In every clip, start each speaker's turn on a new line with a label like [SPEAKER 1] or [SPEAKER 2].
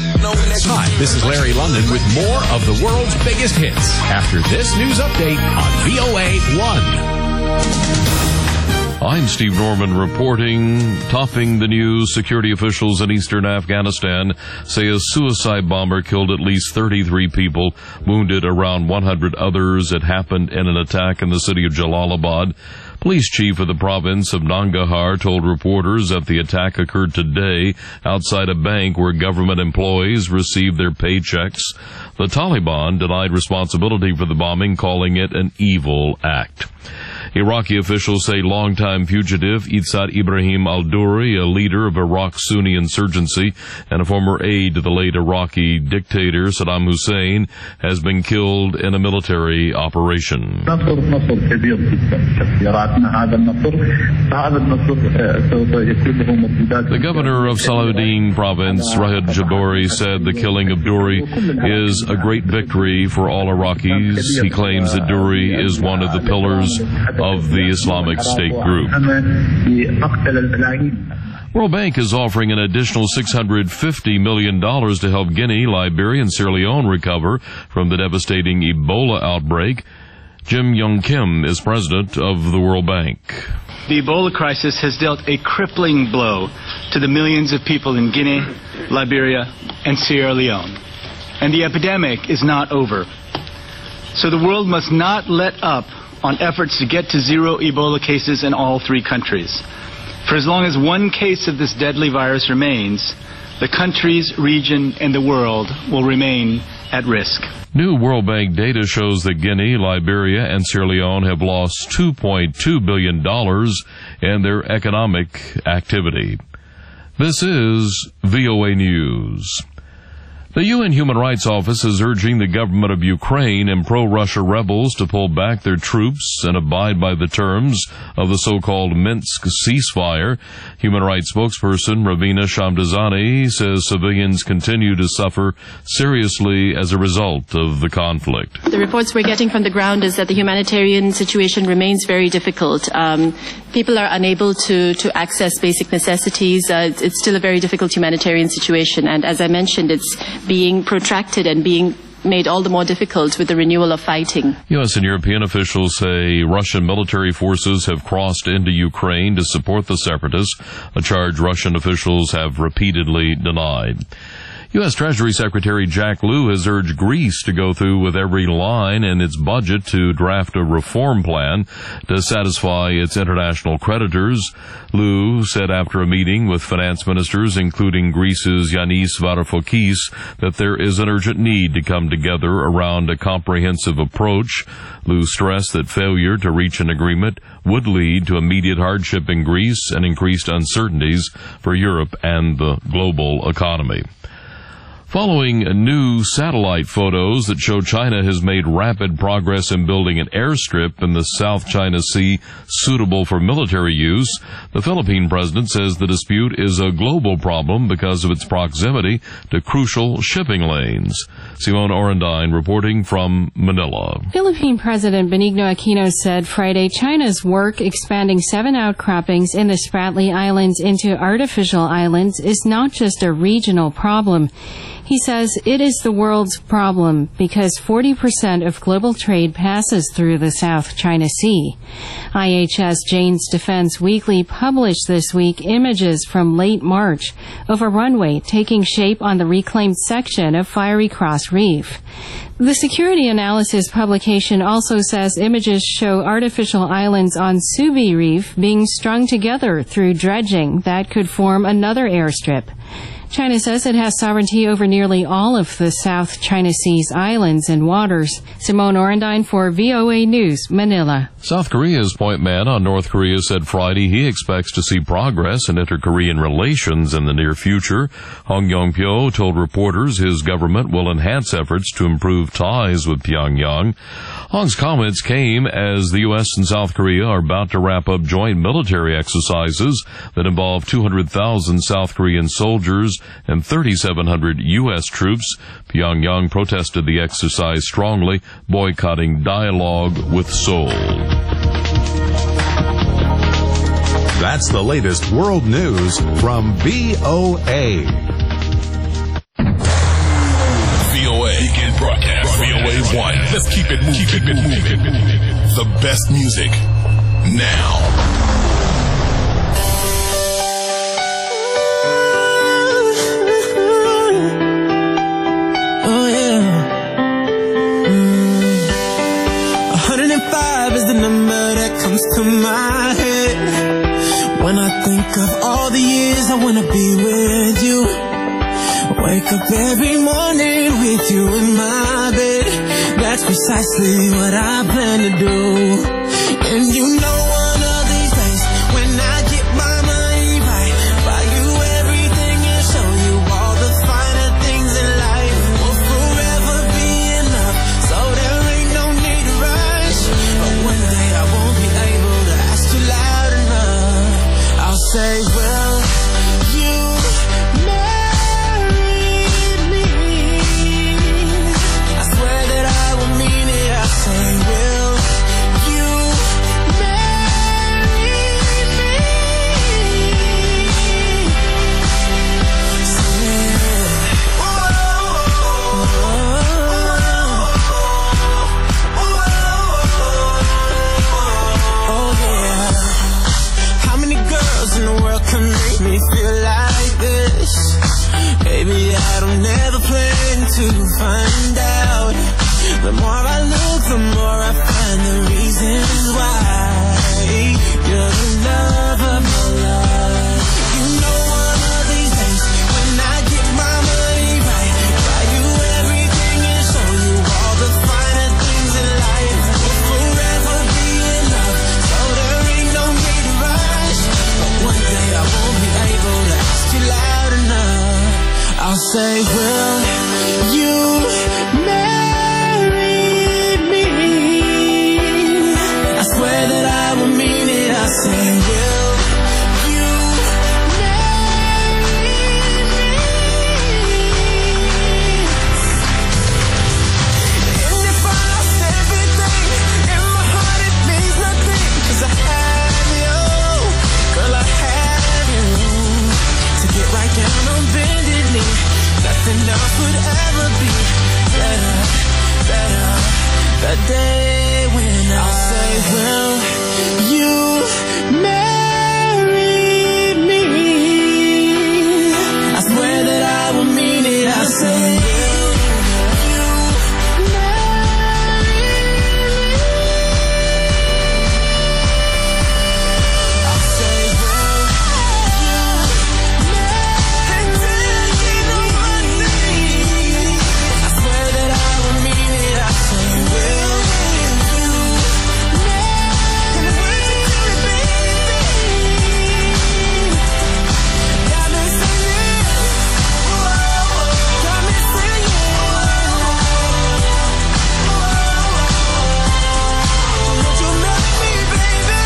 [SPEAKER 1] Hi, this is Larry London with more of the world's biggest hits after this news update on VOA 1.
[SPEAKER 2] I'm Steve Norman reporting. Topping the news, security officials in eastern Afghanistan say a suicide bomber killed at least 33 people, wounded around 100 others. It happened in an attack in the city of Jalalabad. Police chief of the province of Nangarhar told reporters that the attack occurred today outside a bank where government employees received their paychecks. The Taliban denied responsibility for the bombing, calling it an evil act. Iraqi officials say longtime fugitive Izzat Ibrahim al-Duri, a leader of Iraq's Sunni insurgency and a former aide to the late Iraqi dictator Saddam Hussein, has been killed in a military operation. The governor of Salahuddin province, Rahid Jabori, said the killing of Duri is a great victory for all Iraqis. He claims that Duri is one of the pillars of the Islamic State group. World Bank is offering an additional $650 million to help Guinea, Liberia, and Sierra Leone recover from the devastating Ebola outbreak. Jim Young Kim is president of the World Bank.
[SPEAKER 3] The Ebola crisis has dealt a crippling blow to the millions of people in Guinea, Liberia, and Sierra Leone. And the epidemic is not over. So the world must not let up on efforts to get to zero Ebola cases in all three countries. For as long as one case of this deadly virus remains, the countries, region, and the world will remain at risk.
[SPEAKER 2] New World Bank data shows that Guinea, Liberia, and Sierra Leone have lost $2.2 billion in their economic activity. This is VOA News. The UN Human Rights Office is urging the government of Ukraine and pro-Russia rebels to pull back their troops and abide by the terms of the so-called Minsk ceasefire. Human Rights spokesperson Ravina Shamdasani says civilians continue to suffer seriously as a result of the conflict.
[SPEAKER 4] The reports we're getting from the ground is that the humanitarian situation remains very difficult. People are unable to access basic necessities. It's still a very difficult humanitarian situation, and as I mentioned, it's being protracted and being made all the more difficult with the renewal of fighting.
[SPEAKER 2] U.S. and European officials say Russian military forces have crossed into Ukraine to support the separatists, a charge Russian officials have repeatedly denied. U.S. Treasury Secretary Jack Lew has urged Greece to go through with every line in its budget to draft a reform plan to satisfy its international creditors. Lew said after a meeting with finance ministers, including Greece's Yanis Varoufakis, that there is an urgent need to come together around a comprehensive approach. Lew stressed that failure to reach an agreement would lead to immediate hardship in Greece and increased uncertainties for Europe and the global economy. Following new satellite photos that show China has made rapid progress in building an airstrip in the South China Sea suitable for military use, the Philippine president says the dispute is a global problem because of its proximity to crucial shipping lanes. Simone Orendine reporting from Manila.
[SPEAKER 5] Philippine President Benigno Aquino said Friday China's work expanding 7 outcroppings in the Spratly Islands into artificial islands is not just a regional problem. He says it is the world's problem because 40% of global trade passes through the South China Sea. IHS Jane's Defense Weekly published this week images from late March of a runway taking shape on the reclaimed section of Fiery Cross Reef. The security analysis publication also says images show artificial islands on Subi Reef being strung together through dredging that could form another airstrip. China says it has sovereignty over nearly all of the South China Sea's islands and waters. Simone Orendine for VOA News, Manila.
[SPEAKER 2] South Korea's point man on North Korea said Friday he expects to see progress in inter-Korean relations in the near future. Hong Yong-pyo told reporters his government will enhance efforts to improve ties with Pyongyang. Hong's comments came as the U.S. and South Korea are about to wrap up joint military exercises that involve 200,000 South Korean soldiers and 3,700 U.S. troops. Pyongyang protested the exercise strongly, boycotting dialogue with Seoul.
[SPEAKER 1] That's the latest world news from VOA.
[SPEAKER 6] VOA1. Let's keep it moving. The best music now.
[SPEAKER 7] Oh yeah. 105 is the number that comes to my head when I think of all the years I wanna be with you. Wake up every morning with you in my bed. That's precisely what I plan to do. And you know one of these days when I get my money right, buy you everything and show you all the finer things in life. Will forever be enough, so there ain't no need to rush. But one day I won't be able to ask you loud enough. I'll say, well, you married me. I swear that I will mean it. I say, will you marry me? Oh yeah. How many girls in the world can make me feel like this? Baby, I don't ever plan to find out. The more I look, the more I find the reasons why. You're the love of my life. You know one of these days when I get my money right, buy you everything and show you all the finer things in life. Will forever be enough, so there ain't no need to rush. But one day I won't be able to ask you loud enough. I'll say, will you marry me? I swear that I will mean it. I say, will you marry me? And if I lost everything in my heart, it means nothing, 'cause I have you. Girl, I have you. To get right down on bended knee, nothing else would ever be better. That day when I'll say, will you marry me? I swear that I will mean it. I say, will you marry me? I'll say, will you marry me? I swear that I will mean it. I say, will you marry me? Got me singing, got me singing. Won't you marry me, baby?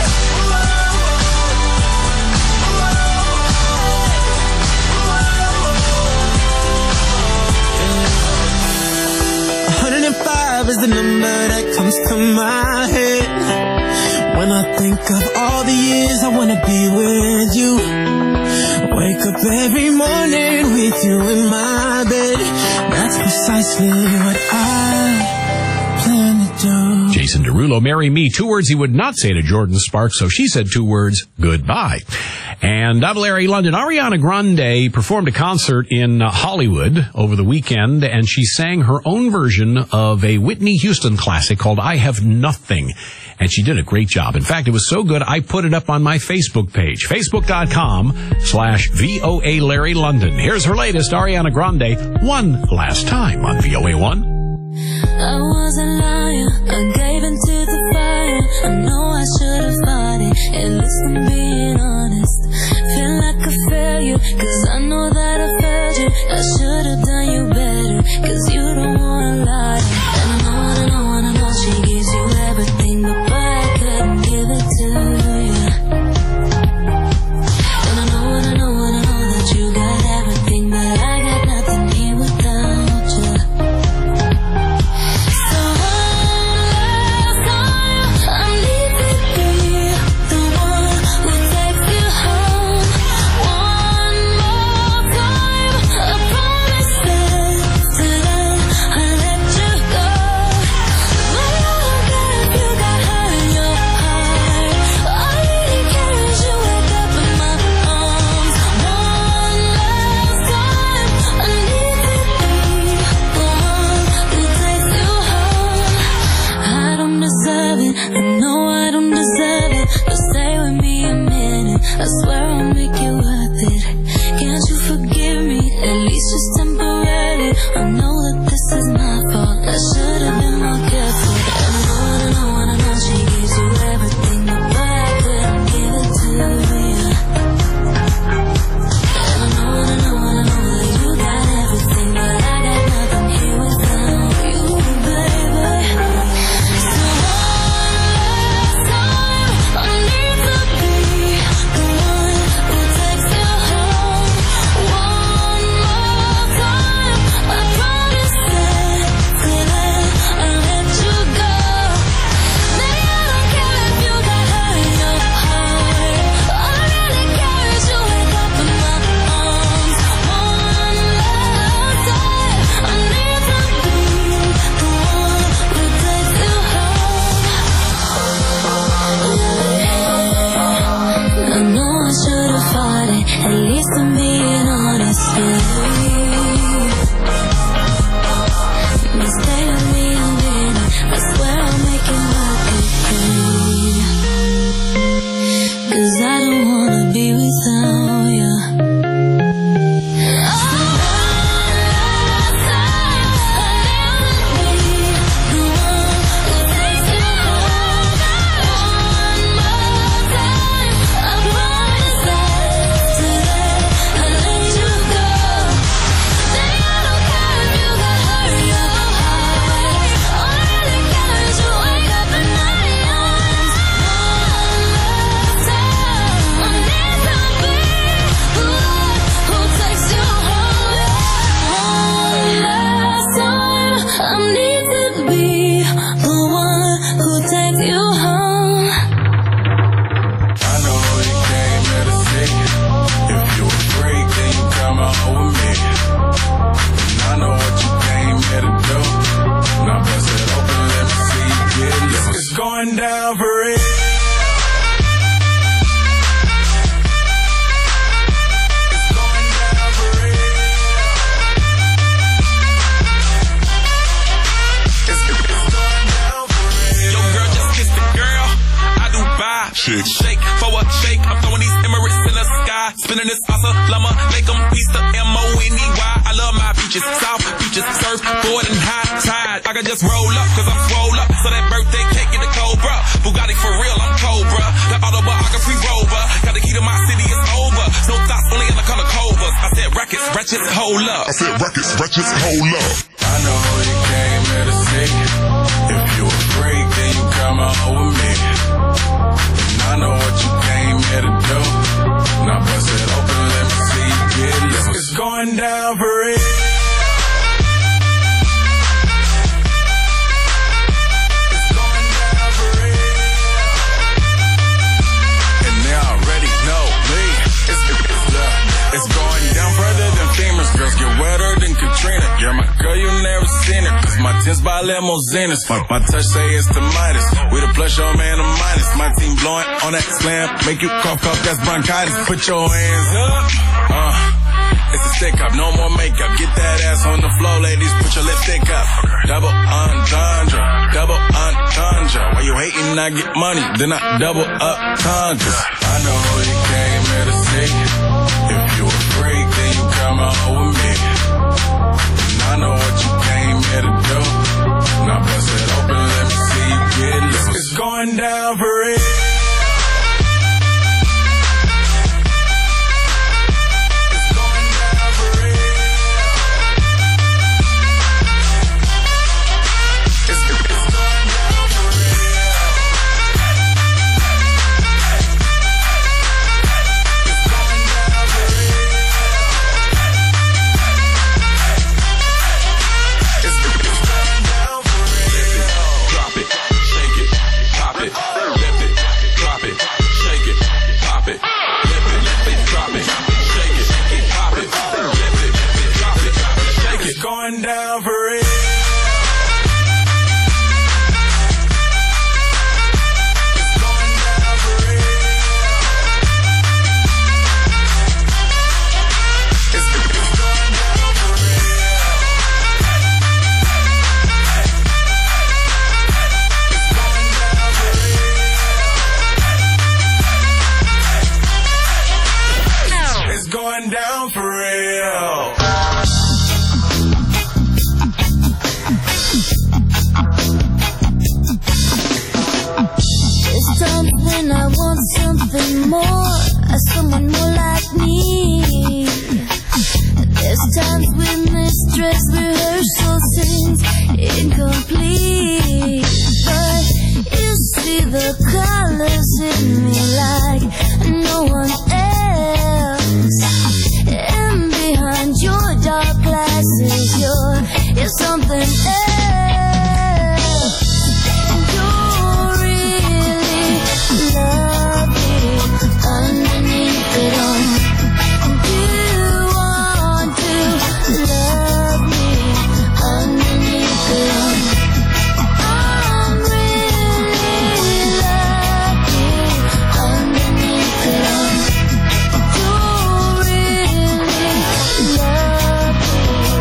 [SPEAKER 7] 105 is the number that comes to my head when I think of all the years I wanna be with you. Wake up every morning with you in my bed. That's precisely what I plan to do.
[SPEAKER 1] Jason Derulo, marry me. 2 words he would not say to Jordan Sparks, so she said 2 words, goodbye. And double Larry London, Ariana Grande performed a concert in Hollywood over the weekend, and she sang her own version of a Whitney Houston classic called I Have Nothing. And she did a great job. In fact, it was so good, I put it up on my Facebook page, facebook.com/VOA Larry London. Here's her latest, Ariana Grande, one last time on VOA1.
[SPEAKER 8] I was a liar, I gave into the fire. I know I should have fought it, at least I'm being honest. Feel like a failure, 'cause I know that I failed you. I should have done you better, 'cause you don't wanna lie. And I know she gives you everything, but I couldn't give it to you. And I know that you got everything, but I got nothing here without you. So one last time, I'm leaving here, the one who takes you home. One more time, I promise that today temporarily. I know that this is my fault. I should have been more careful. And I know she gives you everything, but I couldn't give it to you. And I know that you got everything, but I got nothing here without you, baby. So one last time, I need to be the one who takes you home. One more time, I promise that today I'll let you go. Maybe I don't care if you got hurt in your heart. All I really care is you wake up in my arms. One last time, I need to be the one who takes you home. I know I should have fought it. At least I'm being honest, yeah. But stay with me a minute. I swear I'll make it work again. 'Cause I don't wanna be without you. So one last time, I need to be the one who takes you home. One more time, I promise that today I'll let you go. Baby, I don't care if you got hurt in your heart. All I really care is you wake up in my arms. One last time, I need to be the one who takes you home. One last time, I need to be the one who takes you home.
[SPEAKER 9] I know you came here to see. If you a freak, then you come out with me. And I know what you came here to do. Now bust it open, let me see you get loose. It's going down for real. It's going down for real. It's going down for real.
[SPEAKER 10] Yo, girl, just kiss the girl. I do buy. Shake for a shake. I'm throwing these Emirates in the sky. Spinning this salsa, llama, make them piece the M-O-N-E-Y. I love my beaches, south beaches, surfboard and high tide. I can just roll up, 'cause I'm swole up. So that birthday cake get a Cobra. Bugatti for real, I'm Cobra. The autobiography rover. Got the key to my city, it's over. No thoughts, only in the color Cobras. I said rackets, wretches, hold up.
[SPEAKER 6] I said records, wretches, hold up.
[SPEAKER 9] I know you came here to see. If you a freak, then you come out with me. And I know what you came here to do. Now bust it open, let me see you get loose. It's going down for real. It's going down for real. And they already know me. It's going down further than famous. Girls get wetter than Katrina. You're my girl, you never seen it. 'Cause my tins by limousines. My touch say it's the Midas. We the plus your man a minus. My team blowing on that slam. Make you cough, that's bronchitis. Put your hands up. It's a stick up, no more makeup. Get that ass on the floor, ladies. Put your lipstick up. Double entendre, double entendre. While you hating, I get money, then I double up tundras. I know you came here to see. If you a freak, then you come out with me. And I know what you came here to do. Now bust it open, let me see you get loose. It's going down for real. Going down for real. It's going down for real. It's going down for real. It's going down for real. It's going down for real.
[SPEAKER 8] sure it's something else. You really love me underneath it all. You want to love me underneath it all. I'm really lucky underneath it all. You really love me.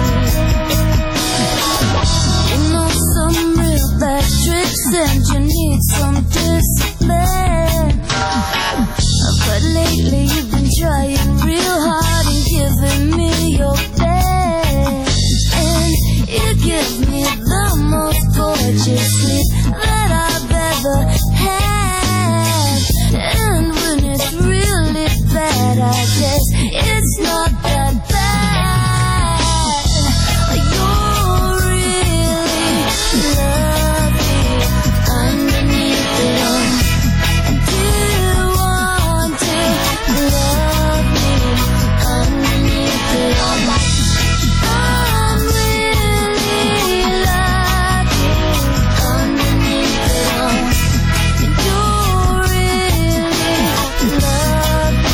[SPEAKER 8] You know some real bad tricks and you need some discipline. But lately you've been trying real hard and giving me your best. And you give me the most gorgeous sleep that I've ever had. And when it's really bad, I guess it's not that bad. You really love me underneath it all. Do you want to love me underneath it all? I'm really lucky underneath it all. You really love me.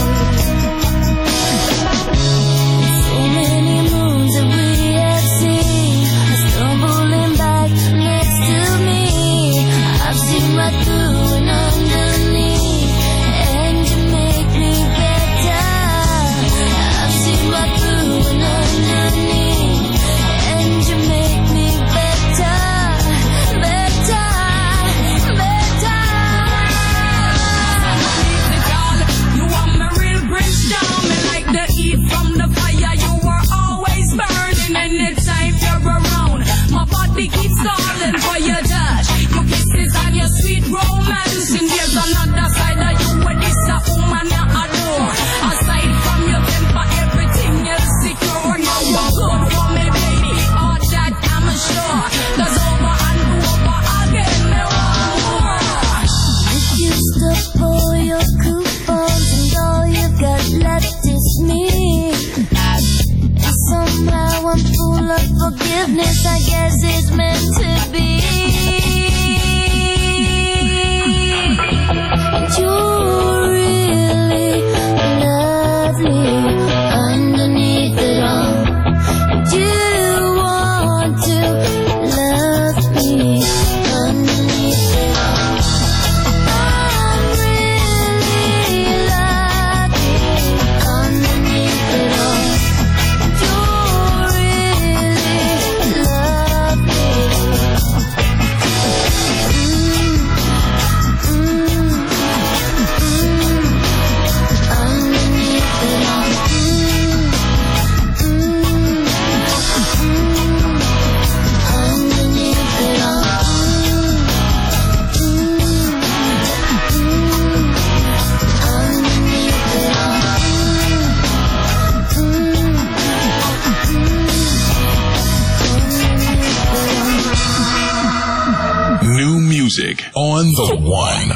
[SPEAKER 8] So many moons that we have seen are stumbling back next to me. I've seen right through and underneath, and you make me better. I've seen right through and underneath, and you make me better, better, better.
[SPEAKER 11] You want me real Brimstone, me like the heat from the fire. You were always burning anytime you're around. My body keeps calling for your touch, your kisses and your sweet romance. And there's another side of you where this a woman I adore. Aside from your temper, everything else secure. You're good for me, baby, all that I'm sure. There's over and over again, me want more.
[SPEAKER 8] If you stop all your coupons and all you got left is me, and somehow I'm full of forgiveness, I guess it's meant to be. You really love me underneath it all. You want to love me underneath it all. I'm really lucky underneath it all. You really love me. Underneath it all. Underneath it all. Underneath it all.
[SPEAKER 6] New music on the one.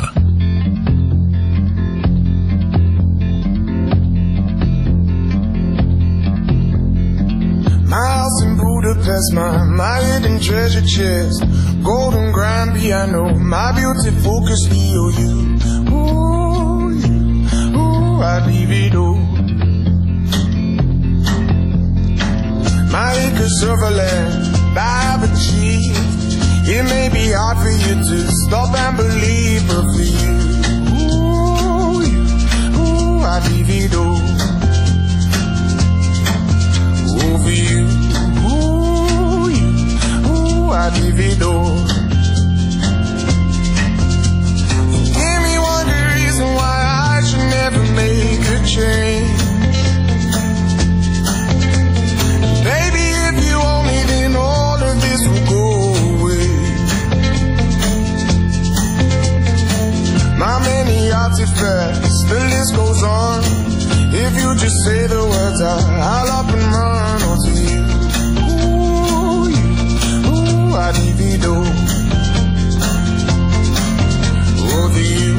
[SPEAKER 12] My house in Budapest, my hidden treasure chest, golden grand piano, my beauty focus EOU. Ooh, I leave it all. My acres of land I've achieved. It may be hard for you to stop and believe, but for you, I leave it all. For you, I leave it all. Give me one good reason why I should never make a change. Baby, if you owe me, then all of this will go away. My many artifacts, the list goes on. If you just say the words, I'll up and run onto you. I leave it all. Over you.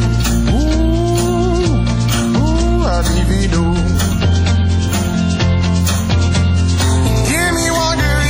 [SPEAKER 12] I leave it all. Give me one good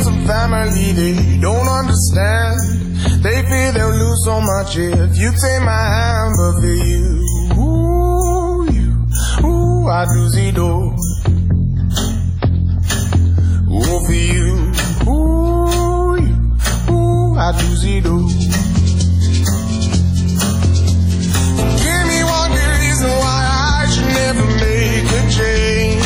[SPEAKER 12] some family they don't understand. They fear they'll lose so much if you take my hand, but for you, I do see though. Oh, for you, I do see though. Give me one good reason why I should never make a change.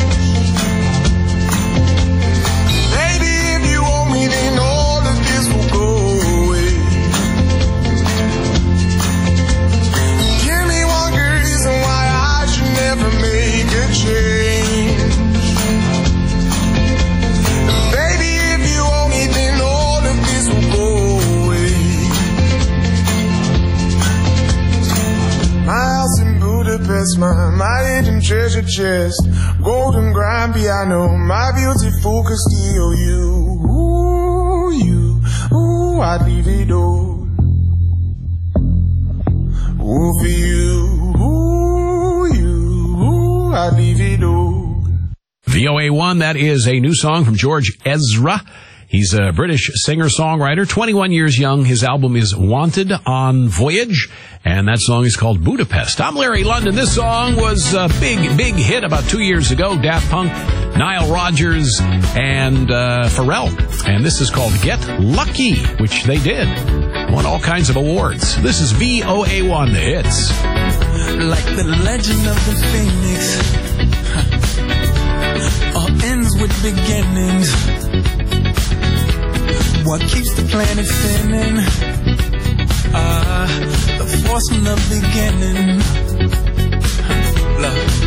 [SPEAKER 12] Baby, if you owe me, then all of this will go away. Give me one good reason why I should never make a change. Baby, if you owe me, then all of this will go away. My house in Budapest, my hidden treasure chest, golden grand piano, my beautiful Castillo. I'd leave it all. Oh, for you, I'd leave it all.
[SPEAKER 1] VOA1, that is a new song from George Ezra. He's a British singer-songwriter, 21 years young. His album is Wanted on Voyage, and that song is called Budapest. I'm Larry London. This song was a big hit about 2 years ago. Daft Punk, Nile Rodgers, and Pharrell. And this is called Get Lucky, which they did. Won all kinds of awards. This is VOA1, the hits.
[SPEAKER 7] Like the legend of the Phoenix, all ends with beginnings. What keeps the planet spinning? The force from the beginning. Love.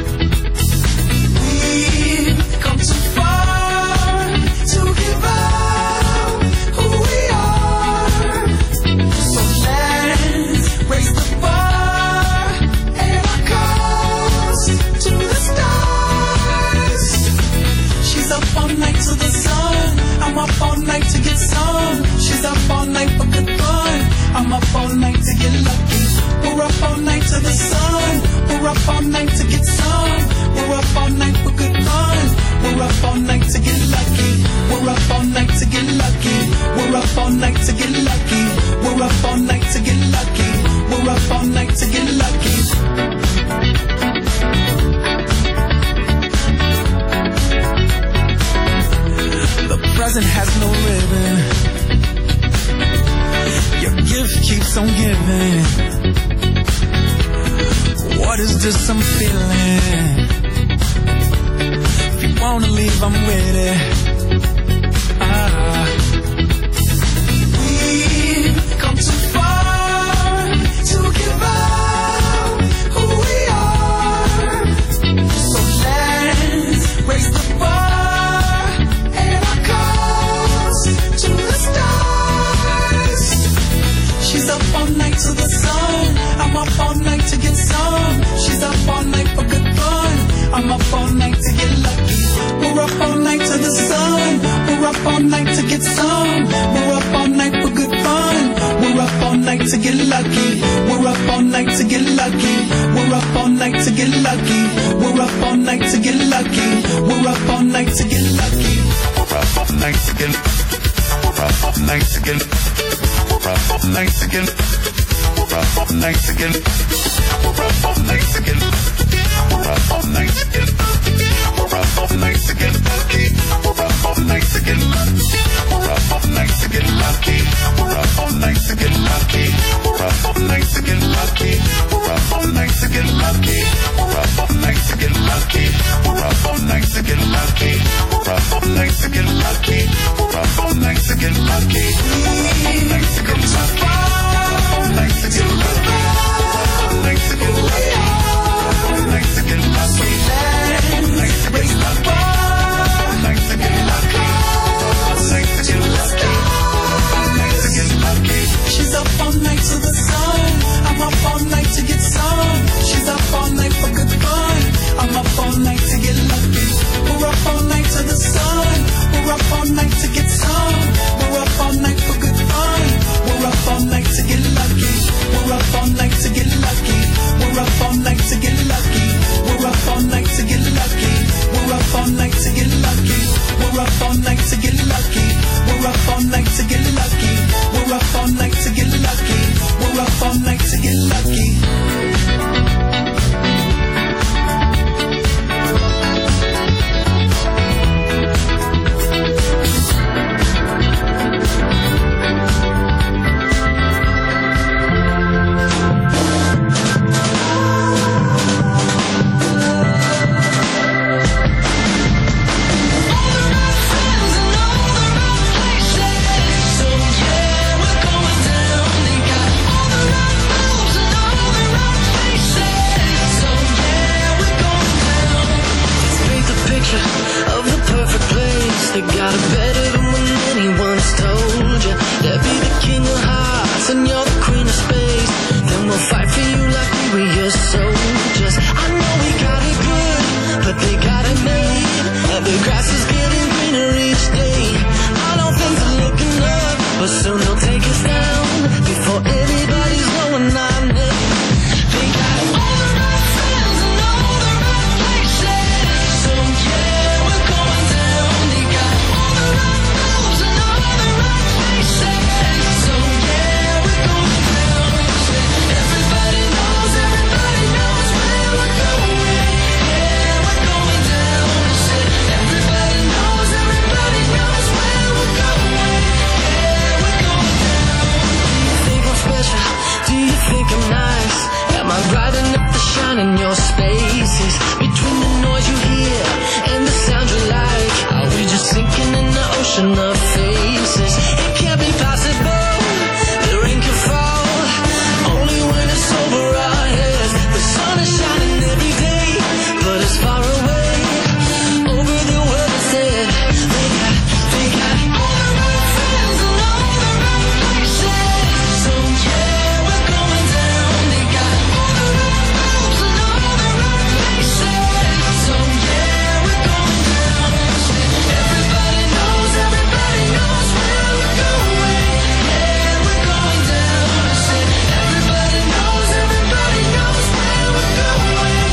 [SPEAKER 7] We've come too far to give up who we are. So let's raise the bar and our cause to the stars. She's up all night to the sun. I'm up all night to get some. She's up all night for good fun. I'm up all night to get lucky. We're up all night to the sun. We're up all night to get some. We're up all night for good fun. We're up all night to get lucky. We're up all night to get lucky. We're up all night to get lucky. We're up all night to get lucky. We're up all night to get lucky. The present has no ribbon. Your gift keeps on giving. What is this I'm feeling? If you wanna leave, I'm with it. We've come too far to give up who we are. So let's raise the bar and our cause to the stars. She's up all night to the sun. I'm up all night to get some. She's up all night for good fun. I'm up all night to get lucky. We're up all night to the sun. We're up all night to get some. We're up all night for good fun. We're up all night to get lucky. We're up all night to get lucky. We're up all night to get lucky. We're up all night to get lucky. We're up all night to get lucky. We're up all night to get. We're up all night to get. We're up all night to get. We're up all night to get. We're up all night to get. We're up all night to get. We're up all night to get lucky. We're up all night to get lucky. We're up all night to get lucky. We're up all night to get lucky. We're up all night to get lucky. We're up all night to get lucky. We're up all night to get lucky. We're up all night to get lucky. We're up all night to get lucky. We're up all night to get lucky. We're up all night to get lucky. All night to get lucky. All night to get lucky. All night to get lucky. All night to get lucky. All night to get lucky. All night to get lucky. faces. It can't be possible. The rain can fall only when it's over our heads. The sun is shining every day, but it's far away over the world instead. They got all the right friends and all the right places. So yeah, we're going down. They got all the right moves and all the right places. So yeah, we're going down. Everybody knows where we're going. Yeah, we're going down. Everybody knows where we're going. Yeah, we're going down.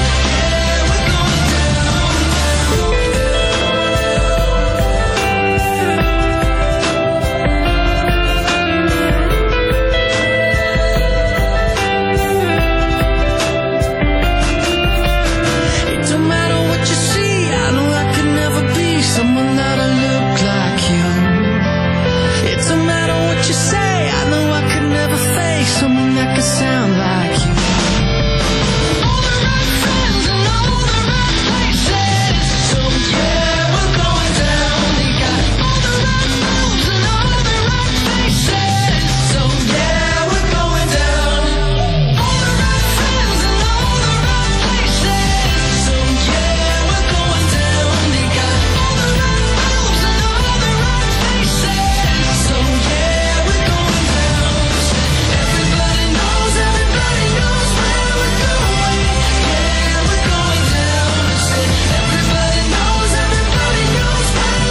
[SPEAKER 7] It don't matter what you see. I know I could never be someone that'll look like you. It don't matter what you say. I know I could never face someone that could sound like you. All the right friends and all the right places. So yeah, we're going down. They got all the right moves and all the right faces. So yeah, we're going down. All the right friends and all the right places. So yeah, we're going down. They got all the right moves and all the right faces. So yeah, we're going down. Everybody knows where we're going. Yeah, we're going down. Everybody knows where we're going. Yeah, we're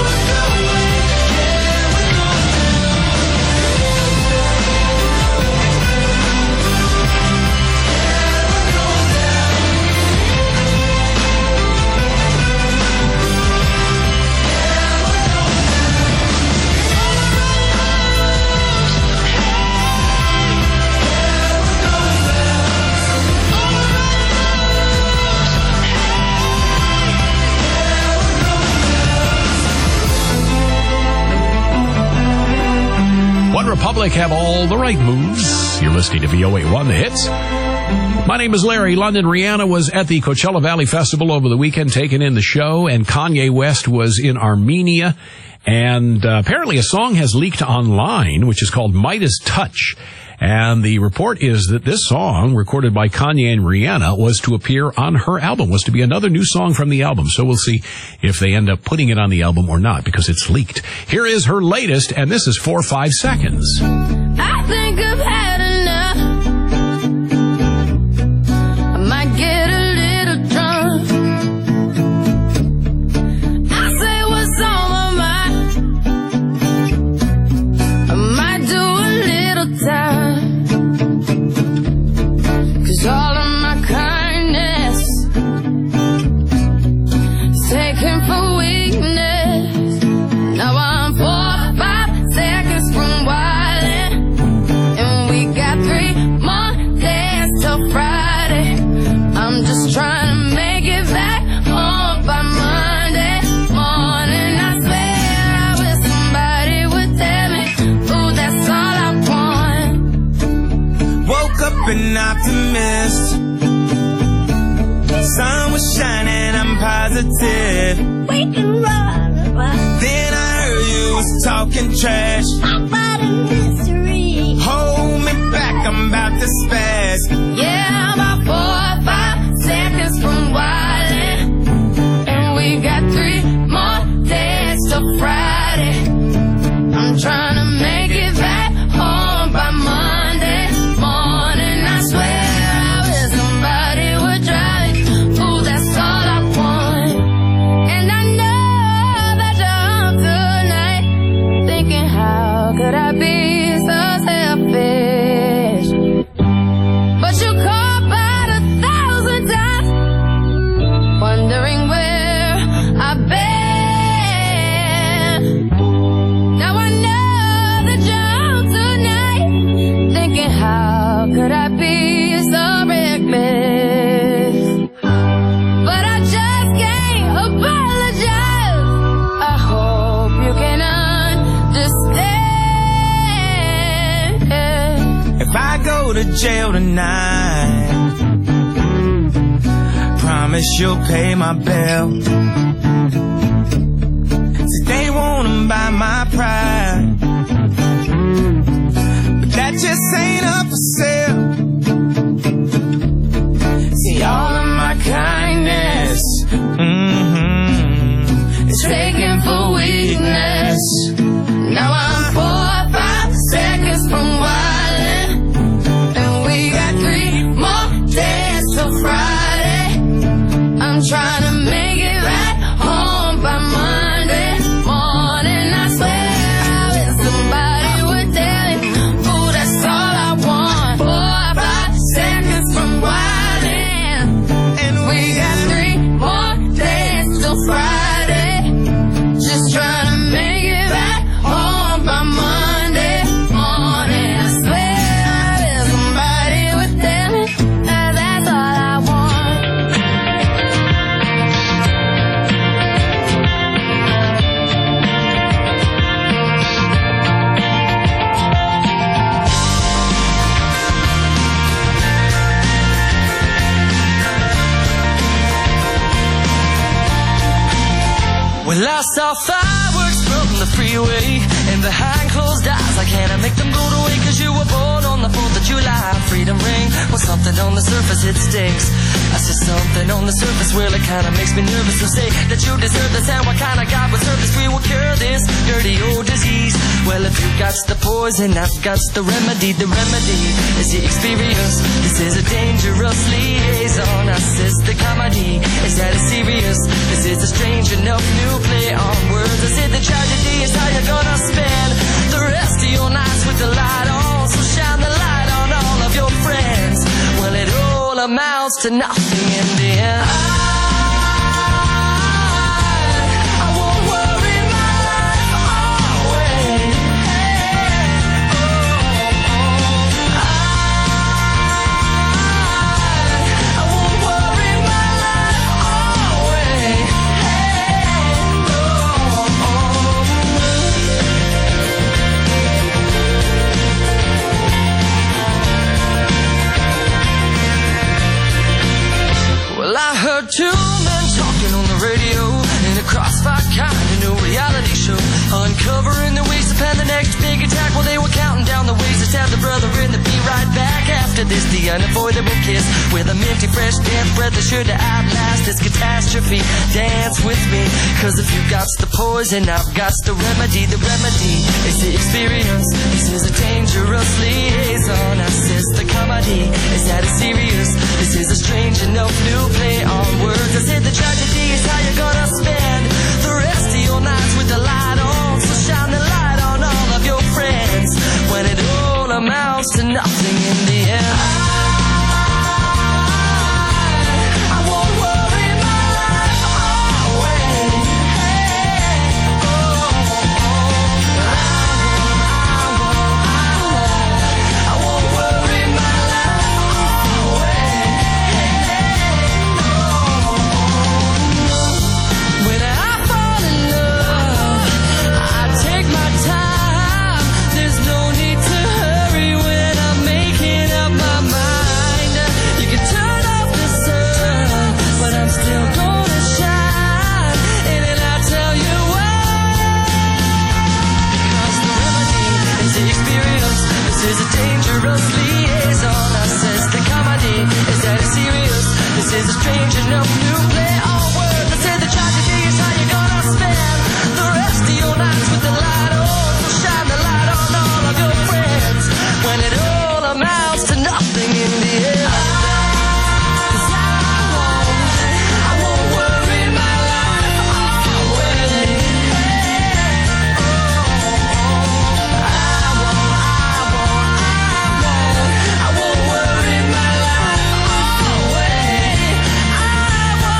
[SPEAKER 1] One Republic have all the right moves. You're listening to VOA1, the hits. My name is Larry London. Rihanna was at the Coachella Valley Festival over the weekend, taking in the show, and Kanye West was in Armenia. And apparently a song has leaked online, which is called Midas Touch. And the report is that this song, recorded by Kanye and Rihanna, was to appear on her album, was to be another new song from the album. So we'll see if they end up putting it on the album or not, because it's leaked. Here is her latest, and this is 4 or 5 seconds.
[SPEAKER 8] I think I've had enough. I might get a little drunk. I say what's on my mind. I might do a little time. 'Cause all of my kindness is taken for weakness. Now I'm 4 or 5 seconds from wildin', and we got 3 more days till Friday. I'm just trying to make it back home by Monday morning. I swear I wish somebody would tell me, ooh, that's all I want.
[SPEAKER 7] Woke up an optimist. Sun was shining, I'm positive.
[SPEAKER 8] We can run,
[SPEAKER 7] Then I heard you was talking trash.
[SPEAKER 8] about a mystery.
[SPEAKER 7] Hold me back, I'm about to spaz.
[SPEAKER 8] Yeah, I'm about 4 or 5 seconds from wildin', and we got 3 more days till Friday. I'm trying to make it back home by Monday morning. I swear I wish somebody would drive it. Ooh, that's all I want. And I know that you're up tonight, thinking how could I be so selfish? But you called about 1,000 times, wondering where I've been. Now I know that you're out tonight, thinking how could I be so reckless? But I just can't apologize. I hope you can understand.
[SPEAKER 7] If I go to jail tonight, promise you'll pay my bill. See, they wanna overcome by my pride. But that just ain't up for sale. See, all of my kindness is taken for weakness. Now I'm 4 or 5 seconds from wildin', and we got 3 more days till Friday. I'm trying to make it right home by Monday morning. I swear I wish somebody would tell me, ooh, that's all I want. 4 or 5 seconds from wildin', and we got 3 more days till Friday. Just trying to make it right home by Monday morning. I swear I wish somebody would tell me that that's all I want.
[SPEAKER 13] Well, I saw fireworks from the freeway, and behind closed eyes I can't make them go away. Cause you were born on the 4th of July. Freedom ring, well, something on the surface, it stinks. I said something on the surface, well, it kinda makes me nervous to say that you deserve this. And what kind of God would serve this? We will cure this dirty old disease. Well, if you got the poison, I've got the remedy. The remedy is the experience. This is a dangerous liaison. I says the comedy, is that it's serious? This is a strange enough new play on words. I said the tragedy is how you're gonna spend the rest of your nights with the light on. So shine the light on all of your friends. Well, it all amounts to nothing in the end. I won't worry my life away. I won't worry my life away. Well, I heard 2 men talking on the radio in a crossfire kind of new reality show, uncovering the ways to plan the next big attack. Well, they were counting down the ways to stab the brother and to be right back after this. The unavoidable kiss with a minty fresh damp breath is sure to outlast this catastrophe. Dance with me, cause if you got the poison, I've got the remedy. The remedy is the experience. This is a dangerous liaison. I says the comedy, is that it's serious? This is a strange enough new play on words. I said the tragedy is how you're gonna spend the rest of your nights with the light on. So shine the light on all of your friends when it all amounts to nothing in the end. I won't worry my life away. I won't worry my life away. When I fall in love, I take my time. There's no need to hurry when I'm making up my mind. You can turn off the sun, but I'm still gonna shine. And then I'll tell you why. Because the remedy is the experience. This is a dangerous liaison. I says the comedy is that it's serious. This is a strange enough new play on words. I said the tragedy is how you're gonna spend the rest of your nights with the light on. So shine the light on all of your friends when it all amounts to nothing in the end. 'Cause I won't worry my life away. I won't worry my life away. I won't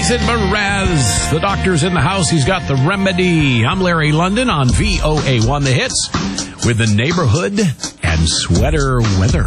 [SPEAKER 1] Jason Mraz. The doctor's in the house. He's got the remedy. I'm Larry London on VOA1 The Hits with the neighborhood and sweater weather.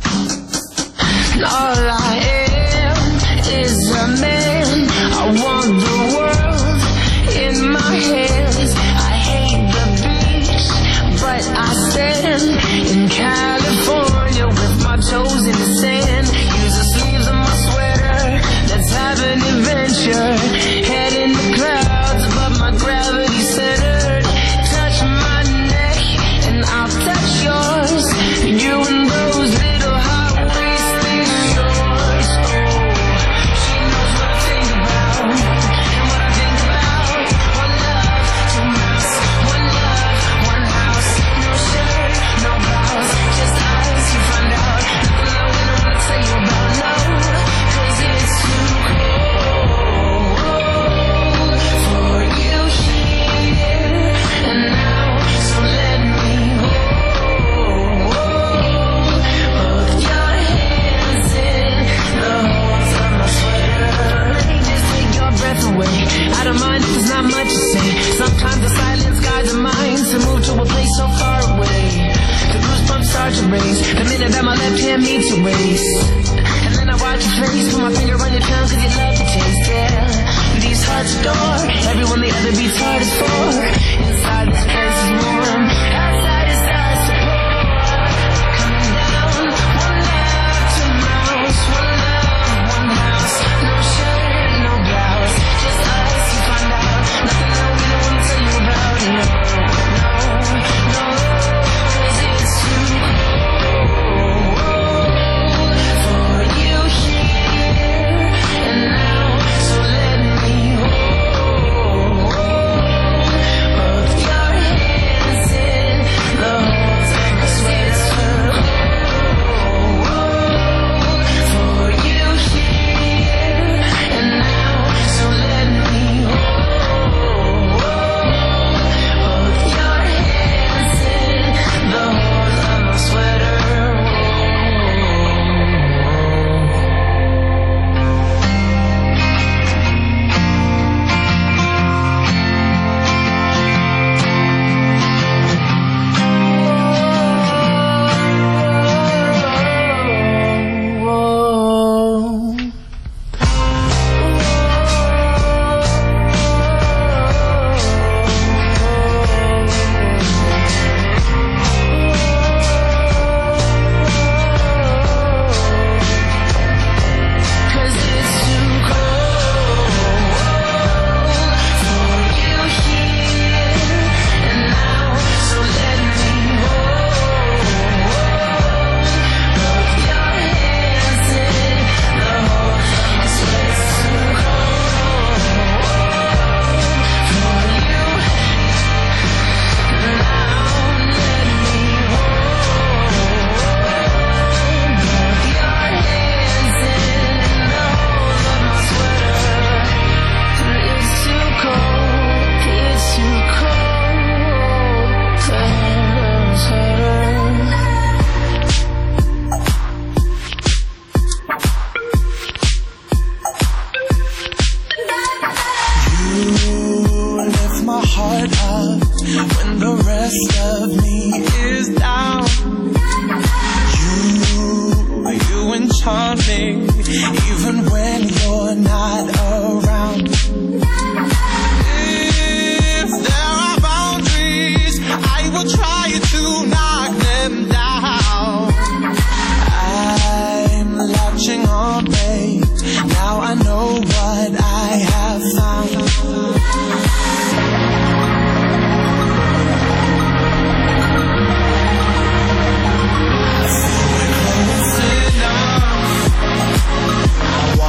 [SPEAKER 13] All I am is a man. I want the world in my hands. I hate the beach, but I stand in California with my toes in the sand. Use the sleeves of my sweater. Let's have an adventure. Head in the clouds above my gravity center. Touch my neck and I'll touch yours. You and those little high-waisted shorts. Oh, she knows what I think about. And what I think about. One love, two mouths. One love, one house. No shirt, no blouse. Just eyes, you find out. Nothing I wouldn't want to tell you about. No, 'cause it's too cold for you here and now. So let me hold both your hands in the holes of my sweater. Let me just take your breath away. Out of mind, there's not much to say. Sometimes the silence guides the mind to move to a place so far away. The goosebumps start to raise the minute that my left hand meets your waist. And then I watch your face, put my finger on your tongue 'cause you love the taste, yeah. These hearts adore everyone the other beats hard is for. Inside this place is warm, outside is us support. Coming down, one love, two mouths. One love, one house. No shirt, no blouse. Just us, you find out. Nothing that we don't want to tell you about. No, no, 'cause it's too cold for you here and now. So let me hold both your hands in the holes of my sweater. For you here and now. So let me hold both your hands in the holes of my sweater. Cause it's too cold for you here and now. So let me hold both your hands in the holes of my sweater. It's too cold for you now. Let me hold both your hands in the holes of my sweater. It's too cold to handle a sweater.
[SPEAKER 7] You lift my heart up when the rest of me is down. You enchant me even when you're not around. If there are boundaries, I will try to knock them down. I'm latching on, babe. Now I know what I have found. I feel we're close enough. I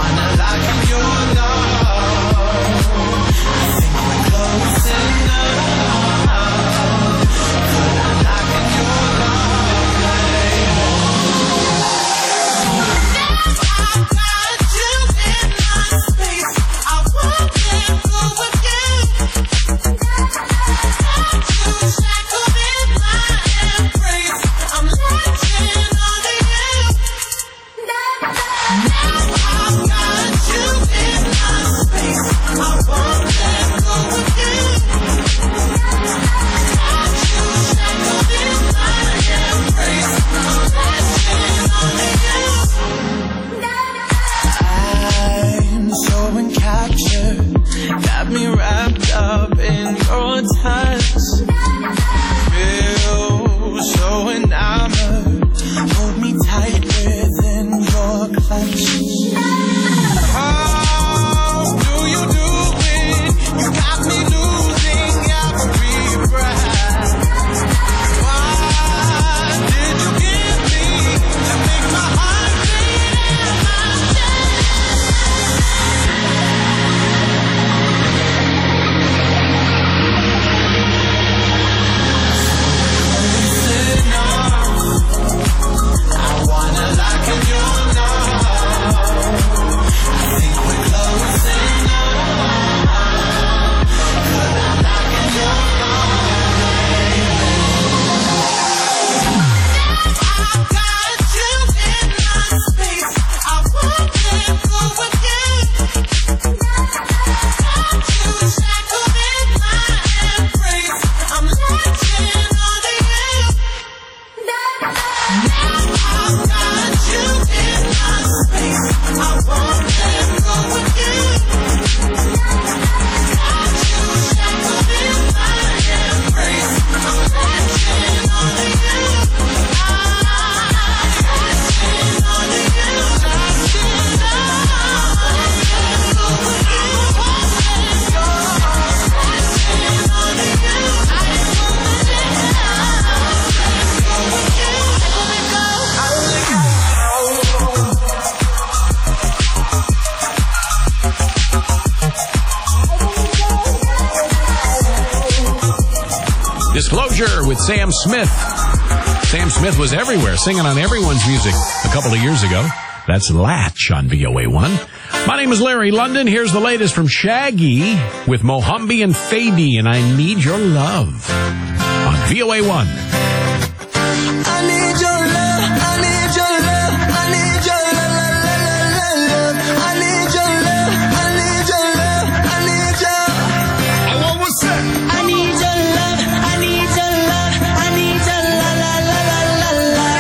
[SPEAKER 1] Disclosure with Sam Smith. Sam Smith was everywhere, singing on everyone's music a couple of years ago. That's Latch on VOA1. My name is Larry London. Here's the latest from Shaggy with Mohambi and Fady, and I Need Your Love on VOA1.
[SPEAKER 7] I need your love, I need your love, I need your love, I need your love, I need your love, I need your love. What was that? I need your love, I need your love, I need your la la la la la la.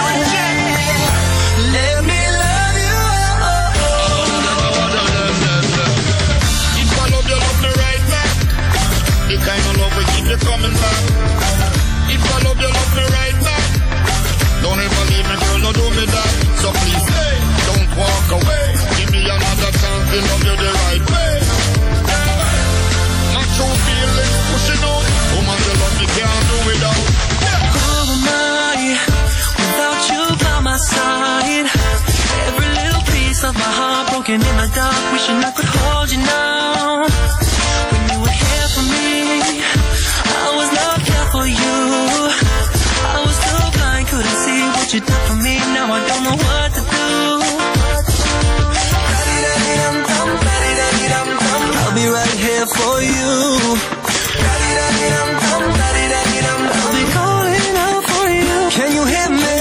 [SPEAKER 7] Let me love you.
[SPEAKER 14] If I love you, love me right back. The kind of love we keep you coming back. If I love you, love me right back. Don't ever leave me, girl, no do me that. So please, hey, don't walk away. Give me another chance to love you the right way. Yeah. My true feelings pushing out. Woman, the love you can't do without. Yeah.
[SPEAKER 7] Who am I without you by my side? Every little piece of my heart broken in the dark. Wishing I could hold you now. When you were here for me, I was not there for you. I was so blind, couldn't see what you done for me. Now I don't know what to do. I'll be right here for you. I'll be calling out for you. Can you hear me?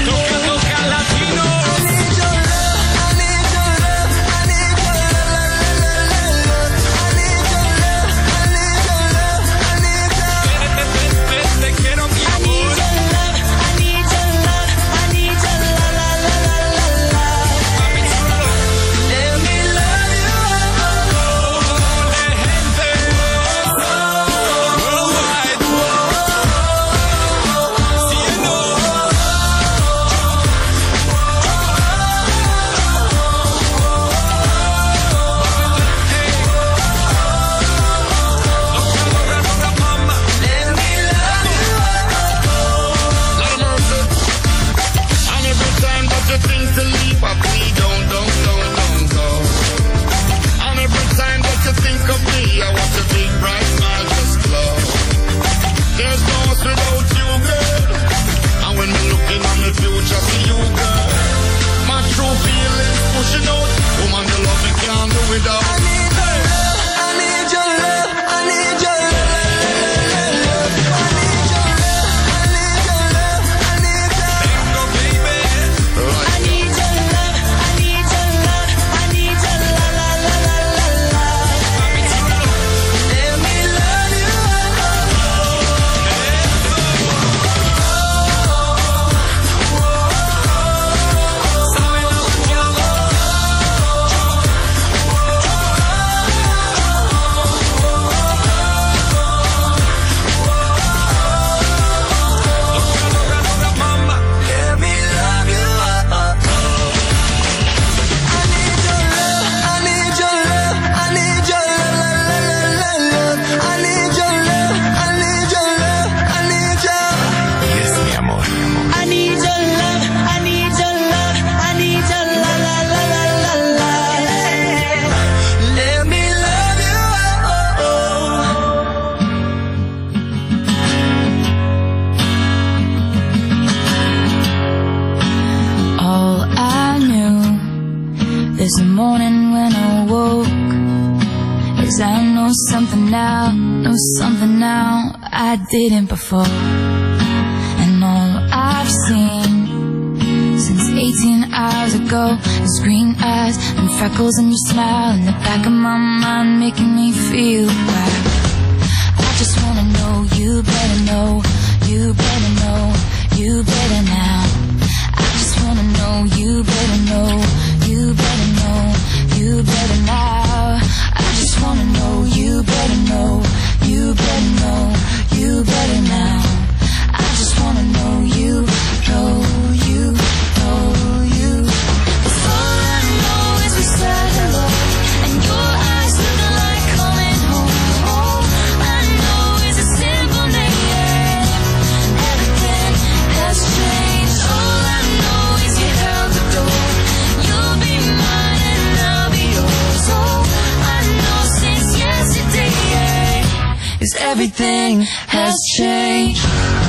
[SPEAKER 7] This morning when I woke, as I know something now I didn't before. And all I've seen since 18 hours ago is green eyes and freckles and your smile in the back of my mind, making me feel bad. I just wanna know, you better know, you better know, you better now.
[SPEAKER 13] everything has changed.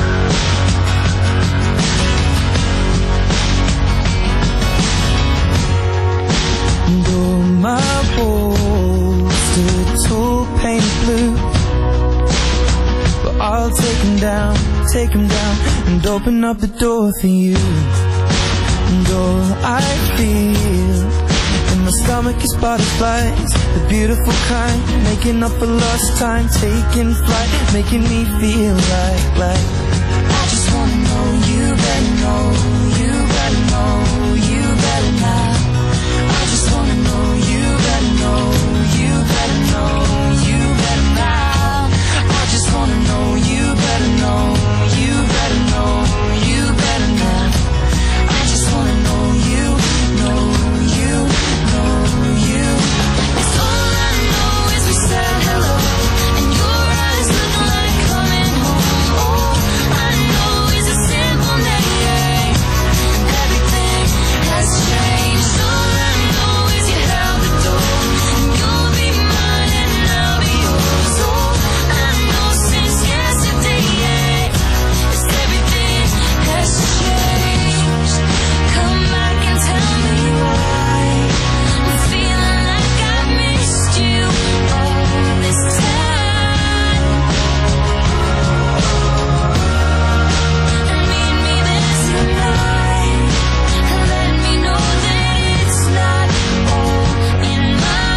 [SPEAKER 13] And all my walls still tall painted blue, but I'll take them down, and open up the door for you. And all I feel in my stomach is butterflies, the beautiful kind, making up for lost time, taking flight, making me feel like I just wanna know you better know, you better know, you better not. I just wanna know you better know, you better know, you better not. I just wanna know you better know, you better know, you better not. I just wanna know you, know you, know you. 'Cause all I know is we said hello, and your eyes look like coming home. All I know is a simple name. Everything has changed. All I know is you held the door, and you'll be mine and I'll be yours. All I know since yesterday is everything has changed. Come back and tell me why I'm feeling like I missed you all this time. And meet me there tonight, and let me know that it's not all in my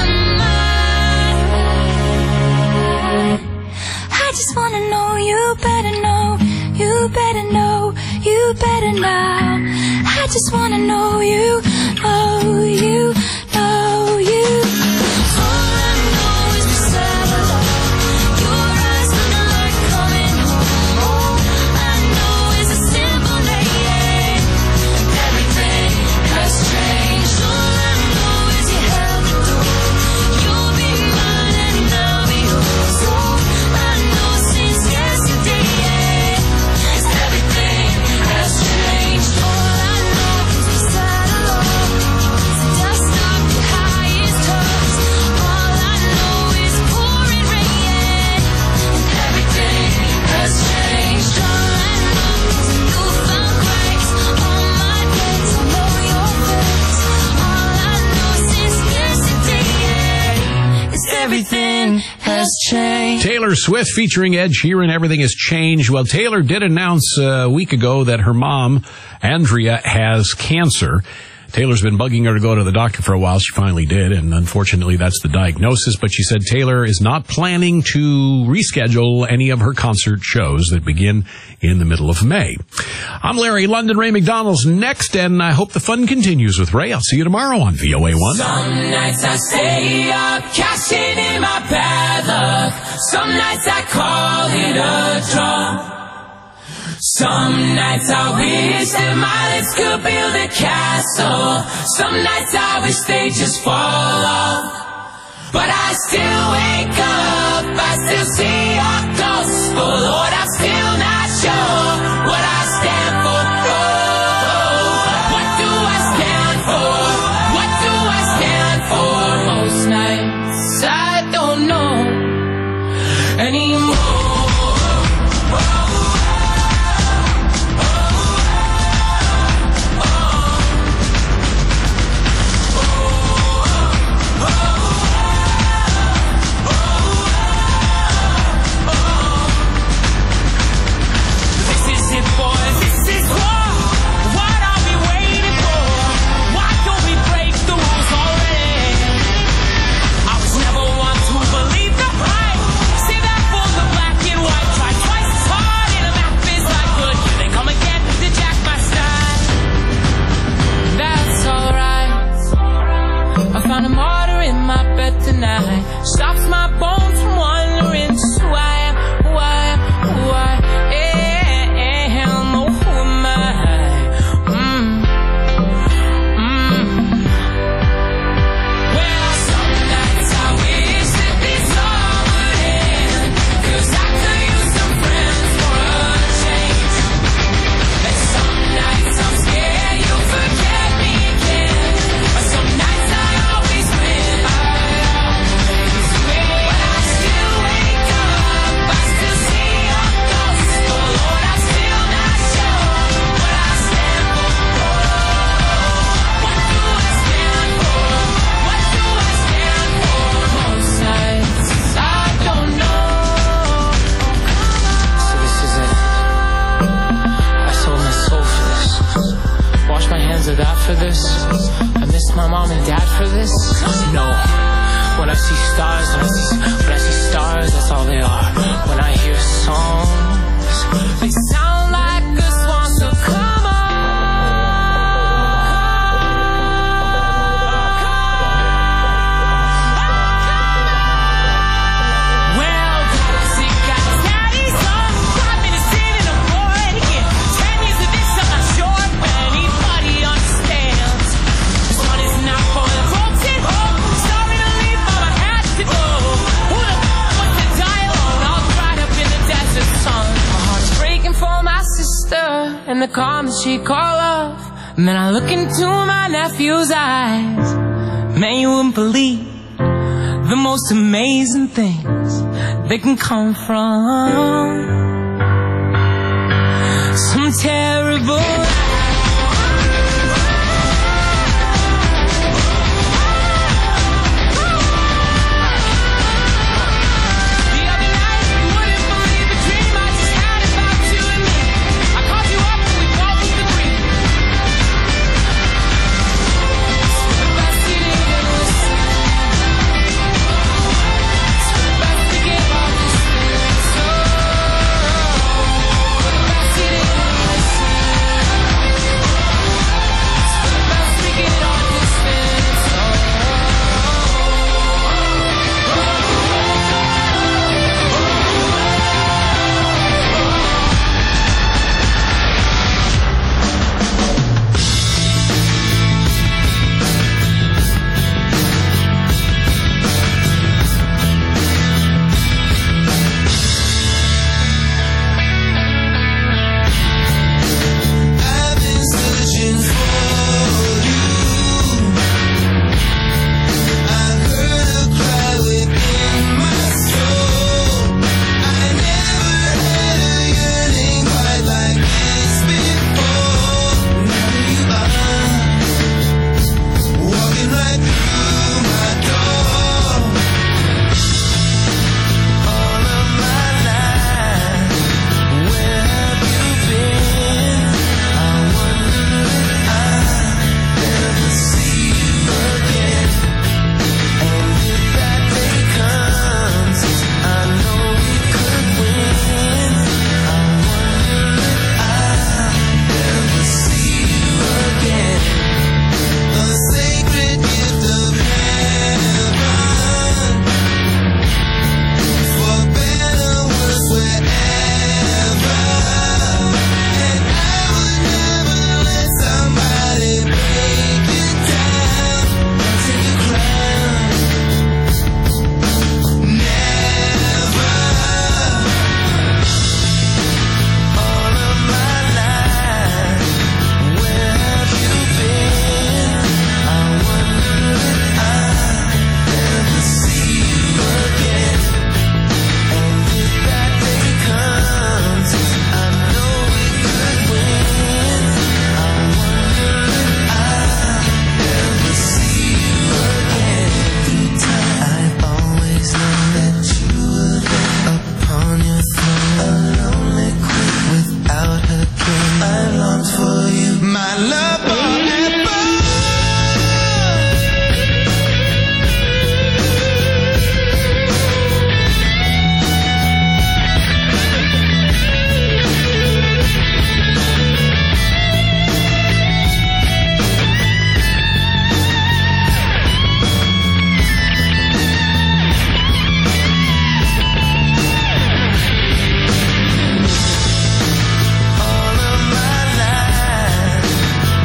[SPEAKER 13] mind. I just wanna know you better know, you better know, you better now. I just wanna know you, oh you, know you. All I know is we said hello, your eyes look like coming home. All I know is a simple name. Everything has changed. All I know is you held the door, you'll be mine and I'll be yours. All I know since yesterday is everything has changed. All I know is we said hello, so dust off your highest hopes. All I know is pouring rain, and everything has changed. All I know is newfound cracks on my legs. I know your face. All I know since yesterday is everything has changed.
[SPEAKER 1] Taylor Swift featuring Ed Sheeran, Everything Has Changed. Well, Taylor did announce a week ago that her mom, Andrea, has cancer. Taylor's been bugging her to go to the doctor for a while. She finally did, and unfortunately that's the diagnosis. But she said Taylor is not planning to reschedule any of her concert shows that begin in the middle of May. I'm Larry London. Ray McDonald's next, and I hope the fun continues with Ray. I'll see you tomorrow on VOA1.
[SPEAKER 11] Some nights I stay up, cashing in my bad luck. Some nights I call it a draw. Some nights I wish that my lips could build a castle. Some nights I wish they just fall off. But I still wake up, I still see your gospel. Lord, I'm still not sure what I stand for. Oh, what do I stand for? What do I stand for? Most nights I don't know anymore.
[SPEAKER 15] hands are that for this? I miss my mom and dad for this? No. When I see stars, when I see stars, that's all they are. When I hear songs, they sound like a swan, so come on. Well, she got daddy, son, 5 minutes in and a boy again. 10 years of this, I'm not sure if anybody understands. This one is not for the broken home. Sorry to leave, mama had to go. Who the wants the dialogue? All dried up in the desert sun. My heart's breaking for my sister and the calm that she call love. And then I look into my nephew's eyes. Man, you wouldn't believe the most amazing things that can come from some terrible